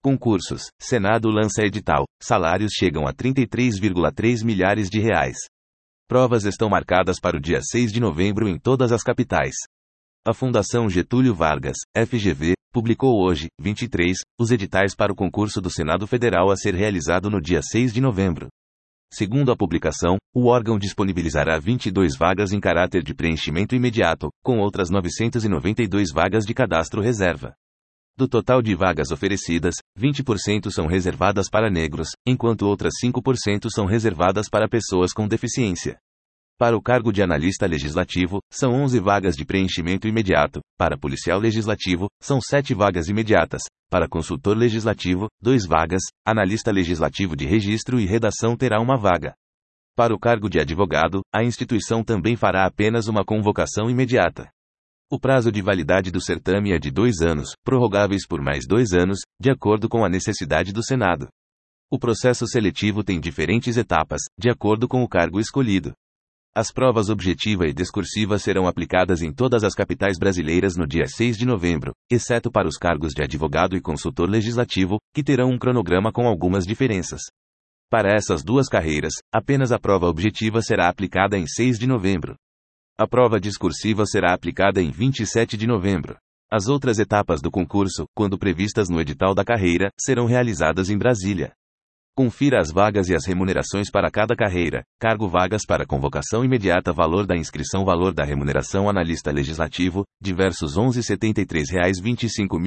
Concursos. Senado lança edital. Salários chegam a 33,3 milhares de reais. Provas estão marcadas para o dia 6 de novembro em todas as capitais. A Fundação Getúlio Vargas, FGV, publicou hoje, 23, os editais para o concurso do Senado Federal a ser realizado no dia 6 de novembro. Segundo a publicação, o órgão disponibilizará 22 vagas em caráter de preenchimento imediato, com outras 992 vagas de cadastro reserva. Do total de vagas oferecidas, 20% são reservadas para negros, enquanto outras 5% são reservadas para pessoas com deficiência. Para o cargo de analista legislativo, são 11 vagas de preenchimento imediato. Para policial legislativo, são 7 vagas imediatas. Para consultor legislativo, 2 vagas. Analista legislativo de registro e redação terá 1 vaga. Para o cargo de advogado, a instituição também fará apenas uma convocação imediata. O prazo de validade do certame é de 2 anos, prorrogáveis por mais 2 anos, de acordo com a necessidade do Senado. O processo seletivo tem diferentes etapas, de acordo com o cargo escolhido. As provas objetiva e discursiva serão aplicadas em todas as capitais brasileiras no dia 6 de novembro, exceto para os cargos de advogado e consultor legislativo, que terão um cronograma com algumas diferenças. Para essas 2 carreiras, apenas a prova objetiva será aplicada em 6 de novembro. A prova discursiva será aplicada em 27 de novembro. As outras etapas do concurso, quando previstas no edital da carreira, serão realizadas em Brasília. Confira as vagas e as remunerações para cada carreira. Cargo: vagas para convocação imediata, valor da inscrição, valor da remuneração analista legislativo, diversos R$ 11,73, R$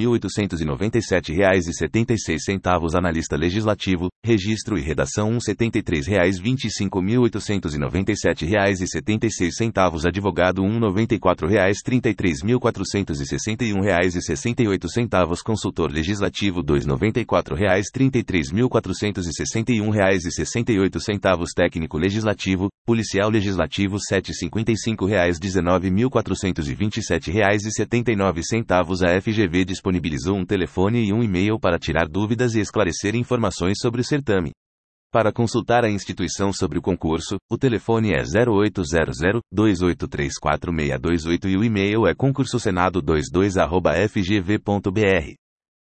25.897,76 analista legislativo, registro e redação R$ 1,73, R$ 25.897,76 advogado R$ 1,94, R$ 33.461,68 consultor legislativo R$ 2,94, R$ 33.461,68 técnico legislativo, policial legislativo R$ 7,55, R$ 19.427,79 A FGV disponibilizou um telefone e um e-mail para tirar dúvidas e esclarecer informações sobre o certame. Para consultar a instituição sobre o concurso, o telefone é 0800-2834-628 e o e-mail é concursosenado22@fgv.br.